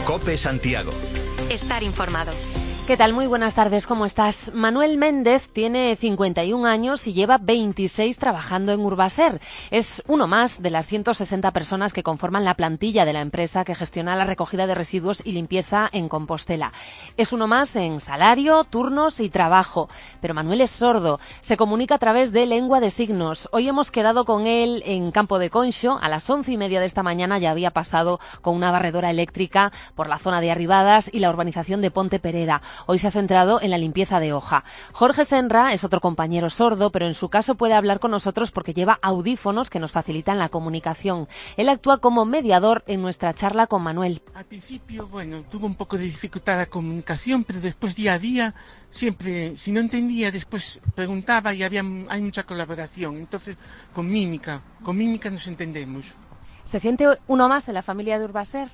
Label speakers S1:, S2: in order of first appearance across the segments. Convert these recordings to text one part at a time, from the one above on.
S1: COPE Santiago.
S2: Estar informado.
S3: ¿Qué tal? Muy buenas tardes, ¿cómo estás? Manuel Méndez tiene 51 años y lleva 26 trabajando en Urbaser. Es uno más de las 160 personas que conforman la plantilla de la empresa que gestiona la recogida de residuos y limpieza en Compostela. Es uno más en salario, turnos y trabajo. Pero Manuel es sordo, se comunica a través de lengua de signos. Hoy hemos quedado con él en Campo de Conxo. A las 11:30 de esta mañana ya había pasado con una barredora eléctrica por la zona de Arribadas y la urbanización de Ponte Pereda. Hoy se ha centrado en la limpieza de hoja. Jorge Senra es otro compañero sordo, pero en su caso puede hablar con nosotros porque lleva audífonos que nos facilitan la comunicación. Él actúa como mediador en nuestra charla con Manuel.
S4: Al principio, tuvo un poco de dificultad la comunicación, pero después día a día, siempre, si no entendía, después preguntaba y hay mucha colaboración. Entonces, con mímica nos entendemos.
S3: ¿Se siente uno más en la familia de Urbaser?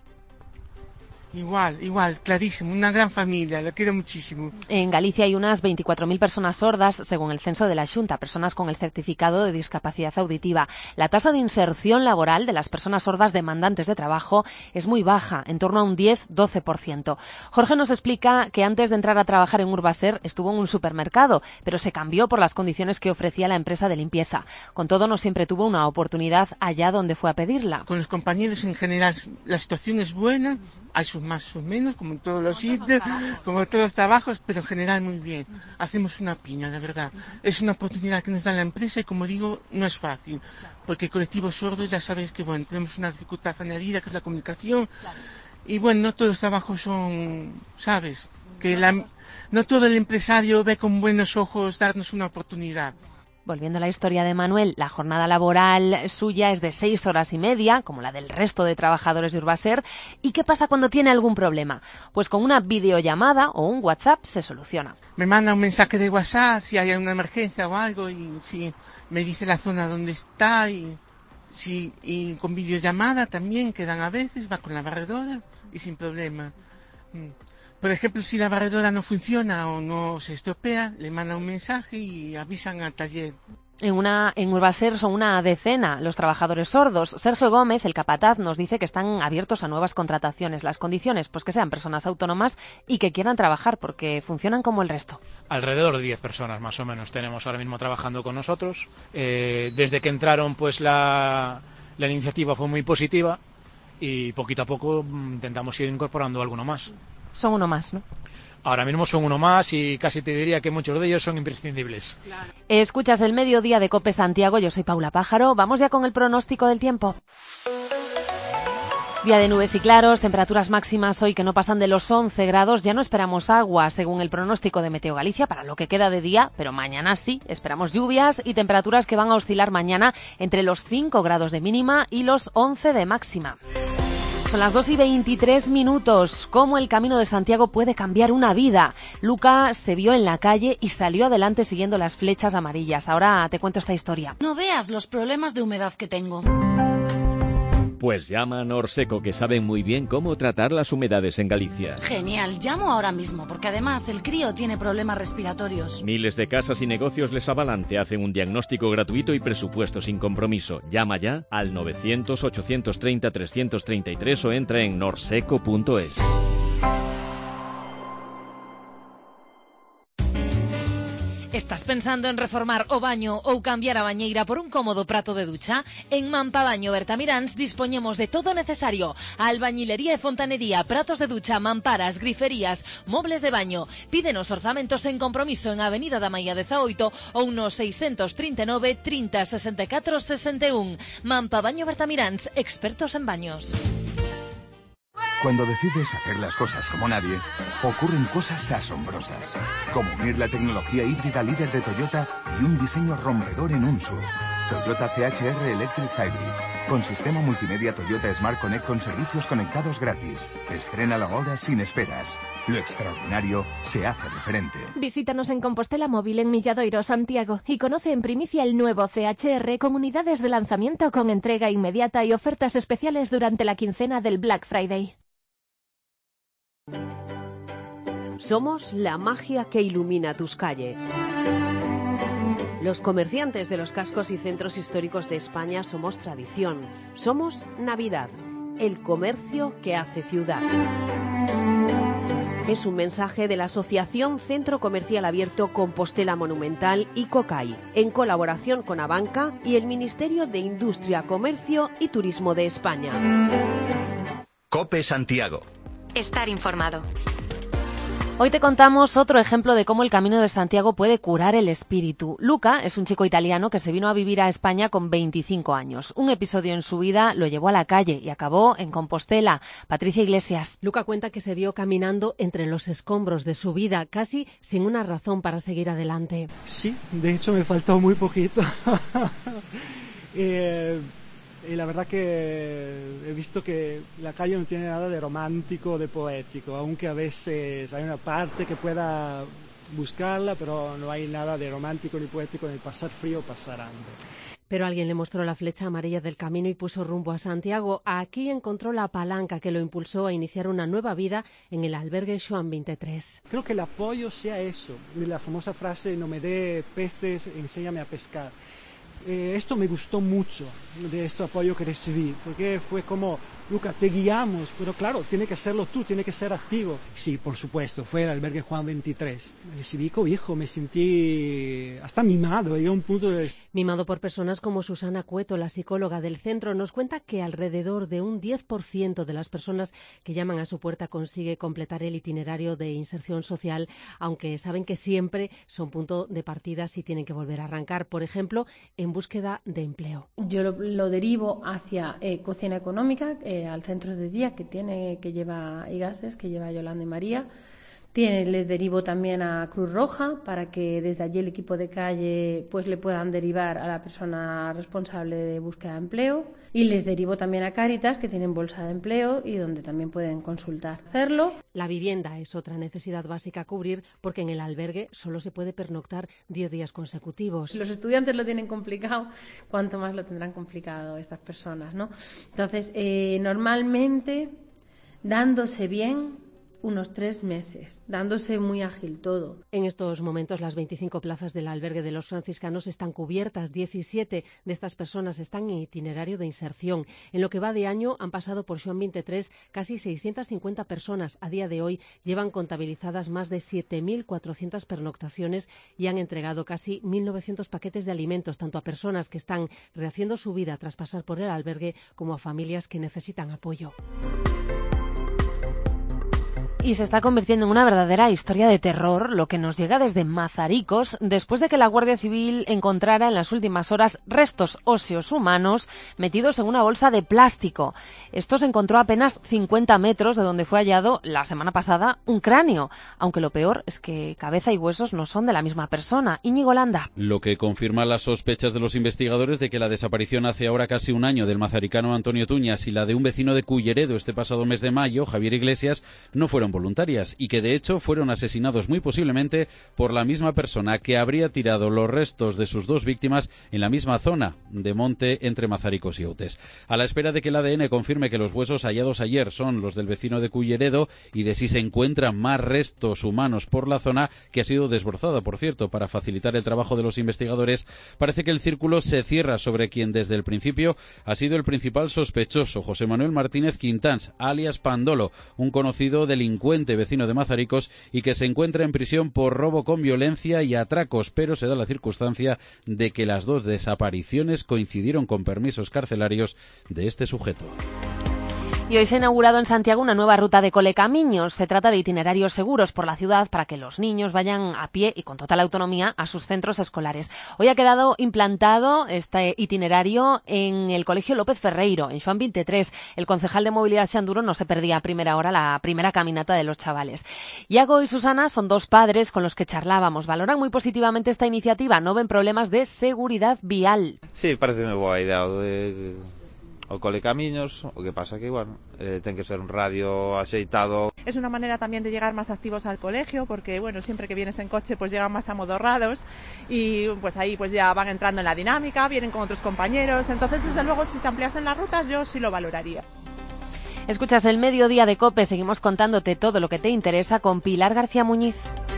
S4: Igual, clarísimo, una gran familia, la quiero muchísimo.
S3: En Galicia hay unas 24.000 personas sordas, según el censo de la Xunta, personas con el certificado de discapacidad auditiva. La tasa de inserción laboral de las personas sordas demandantes de trabajo es muy baja, en torno a un 10-12%. Jorge nos explica que antes de entrar a trabajar en Urbaser estuvo en un supermercado, pero se cambió por las condiciones que ofrecía la empresa de limpieza. Con todo, no siempre tuvo una oportunidad allá donde fue a pedirla.
S4: Con los compañeros en general la situación es buena, hay sus más o menos, como en todos los sitios, como en todos los trabajos, pero en general muy bien. Hacemos una piña, de verdad. Es una oportunidad que nos da la empresa y, como digo, no es fácil, porque el colectivo sordo ya sabéis que, tenemos una dificultad añadida, que es la comunicación, y no todos los trabajos son, ¿sabes? No todo el empresario ve con buenos ojos darnos una oportunidad.
S3: Volviendo a la historia de Manuel, la jornada laboral suya es de 6 horas y media, como la del resto de trabajadores de Urbaser. ¿Y qué pasa cuando tiene algún problema? Pues con una videollamada o un WhatsApp se soluciona.
S4: Me manda un mensaje de WhatsApp si hay una emergencia o algo, y si me dice la zona donde está, y con videollamada también quedan a veces, va con la barredora y sin problema. Por ejemplo, si la barredora no funciona o no se estropea, le manda un mensaje y avisan al taller.
S3: En Urbaser son una decena los trabajadores sordos. Sergio Gómez, el capataz, nos dice que están abiertos a nuevas contrataciones. Las condiciones, pues que sean personas autónomas y que quieran trabajar, porque funcionan como el resto.
S5: Alrededor de 10 personas más o menos tenemos ahora mismo trabajando con nosotros. Desde que entraron, pues la iniciativa fue muy positiva y poquito a poco intentamos ir incorporando alguno más.
S3: Son uno más, ¿no?
S5: Ahora mismo son uno más y casi te diría que muchos de ellos son imprescindibles.
S3: Claro. Escuchas el mediodía de COPE Santiago, yo soy Paula Pájaro. Vamos ya con el pronóstico del tiempo. Día de nubes y claros, temperaturas máximas hoy que no pasan de los 11 grados. Ya no esperamos agua, según el pronóstico de Meteo Galicia, para lo que queda de día, pero mañana sí, esperamos lluvias y temperaturas que van a oscilar mañana entre los 5 grados de mínima y los 11 de máxima. Son las 2:23. ¿Cómo el Camino de Santiago puede cambiar una vida? Luca se vio en la calle y salió adelante siguiendo las flechas amarillas. Ahora te cuento esta historia.
S6: No veas los problemas de humedad que tengo.
S7: Pues llama a Norseco, que saben muy bien cómo tratar las humedades en Galicia.
S6: Genial, llamo ahora mismo, porque además el crío tiene problemas respiratorios.
S7: Miles de casas y negocios les avalan, te hacen un diagnóstico gratuito y presupuesto sin compromiso. Llama ya al 900-830-333 o entra en norseco.es.
S8: Estás pensando en reformar o baño ou cambiar a bañeira por un cómodo prato de ducha? En Mampabaño Bertamiráns dispoñemos de todo necesario: albañilería e fontanería, pratos de ducha, mamparas, griferías, mobles de baño. Pídenos orzamentos en compromiso en Avenida da Maia 18 ou no 639 30 64 61. Mampabaño Bertamiráns, expertos en baños.
S9: Cuando decides hacer las cosas como nadie, ocurren cosas asombrosas, como unir la tecnología híbrida líder de Toyota y un diseño rompedor en un SUV. Toyota CHR Electric Hybrid, con sistema multimedia Toyota Smart Connect con servicios conectados gratis. Estrénalo ahora sin esperas. Lo extraordinario se hace referente.
S10: Visítanos en Compostela Móvil en Milladoiro, Santiago, y conoce en primicia el nuevo CHR con unidades de lanzamiento con entrega inmediata y ofertas especiales durante la quincena del Black Friday.
S11: Somos la magia que ilumina tus calles. Los comerciantes de los cascos y centros históricos de España somos tradición. Somos Navidad, el comercio que hace ciudad. Es un mensaje de la Asociación Centro Comercial Abierto Compostela Monumental y COCAI, en colaboración con Abanca y el Ministerio de Industria, Comercio y Turismo de España.
S1: COPE Santiago.
S2: Estar informado.
S3: Hoy te contamos otro ejemplo de cómo el Camino de Santiago puede curar el espíritu. Luca es un chico italiano que se vino a vivir a España con 25 años. Un episodio en su vida lo llevó a la calle y acabó en Compostela. Patricia Iglesias.
S11: Luca cuenta que se vio caminando entre los escombros de su vida, casi sin una razón para seguir adelante.
S12: Sí, de hecho me faltó muy poquito. Y la verdad que he visto que la calle no tiene nada de romántico o de poético, aunque a veces hay una parte que pueda buscarla, pero no hay nada de romántico ni poético en el pasar frío o pasar hambre.
S11: Pero alguien le mostró la flecha amarilla del camino y puso rumbo a Santiago. Aquí encontró la palanca que lo impulsó a iniciar una nueva vida en el albergue Joan 23.
S12: Creo que el apoyo sea eso, de la famosa frase no me dé peces, enséñame a pescar. Esto me gustó mucho, de este apoyo que recibí, porque fue como, Luca, te guiamos, pero claro, tiene que serlo tú, tiene que ser activo. Sí, por supuesto, fue el albergue Joan 23. Recibí cobijo, me sentí hasta mimado, llegué a un punto de...
S11: Mimado por personas como Susana Cueto, la psicóloga del centro, nos cuenta que alrededor de un 10% de las personas que llaman a su puerta consigue completar el itinerario de inserción social, aunque saben que siempre son punto de partida si tienen que volver a arrancar, por ejemplo, en búsqueda de empleo.
S13: Yo lo derivo hacia cocina económica, al centro de día que lleva IGASES, que lleva Yolanda y María. Les derivo también a Cruz Roja para que desde allí el equipo de calle pues le puedan derivar a la persona responsable de búsqueda de empleo, y les derivo también a Cáritas, que tienen bolsa de empleo y donde también pueden consultar. Hacerlo.
S11: La vivienda es otra necesidad básica a cubrir, porque en el albergue solo se puede pernoctar 10 días consecutivos.
S13: Los estudiantes lo tienen complicado, cuanto más lo tendrán complicado estas personas, ¿no? Entonces, normalmente, dándose bien, unos 3 meses, dándose muy ágil todo.
S11: En estos momentos las 25 plazas del albergue de los franciscanos están cubiertas. 17 de estas personas están en itinerario de inserción. En lo que va de año han pasado por Joan 23 casi 650 personas. A día de hoy llevan contabilizadas más de 7.400 pernoctaciones y han entregado casi 1.900 paquetes de alimentos, tanto a personas que están rehaciendo su vida tras pasar por el albergue como a familias que necesitan apoyo.
S3: Y se está convirtiendo en una verdadera historia de terror, lo que nos llega desde Mazaricos, después de que la Guardia Civil encontrara en las últimas horas restos óseos humanos metidos en una bolsa de plástico. Esto se encontró a apenas 50 metros de donde fue hallado la semana pasada un cráneo, aunque lo peor es que cabeza y huesos no son de la misma persona. Íñigo Landa.
S14: Lo que confirma las sospechas de los investigadores de que la desaparición hace ahora casi un año del mazaricano Antonio Tuñas y la de un vecino de Culleredo este pasado mes de mayo, Javier Iglesias, no fueron voluntarias y que de hecho fueron asesinados muy posiblemente por la misma persona que habría tirado los restos de sus 2 víctimas en la misma zona de monte entre Mazaricos y Outes. A la espera de que el ADN confirme que los huesos hallados ayer son los del vecino de Culleredo y de si se encuentran más restos humanos por la zona, que ha sido desbrozada, por cierto, para facilitar el trabajo de los investigadores, parece que el círculo se cierra sobre quien desde el principio ha sido el principal sospechoso, José Manuel Martínez Quintans, alias Pandolo, un conocido delincuente vecino de Mazaricos y que se encuentra en prisión por robo con violencia y atracos, pero se da la circunstancia de que las 2 desapariciones coincidieron con permisos carcelarios de este sujeto.
S3: Y hoy se ha inaugurado en Santiago una nueva ruta de colecaminos. Se trata de itinerarios seguros por la ciudad para que los niños vayan a pie y con total autonomía a sus centros escolares. Hoy ha quedado implantado este itinerario en el Colegio López Ferreiro, en Joan 23. El concejal de Movilidad Xanduro no se perdía a primera hora la primera caminata de los chavales. Iago y Susana son 2 padres con los que charlábamos. Valoran muy positivamente esta iniciativa. No ven problemas de seguridad vial.
S15: Sí, parece unha boa idea o colecamiños, o que pasa que, bueno, ten que ser un radio axeitado.
S16: Es una manera también de llegar más activos al colegio, porque, bueno, siempre que vienes en coche, pues llegan más amodorrados y pues ahí pues ya van entrando en la dinámica, vienen con otros compañeros. Entonces, desde luego, si se ampliasen las rutas, yo sí lo valoraría.
S3: Escuchas el Mediodía de COPE, seguimos contándote todo lo que te interesa con Pilar García Muñiz.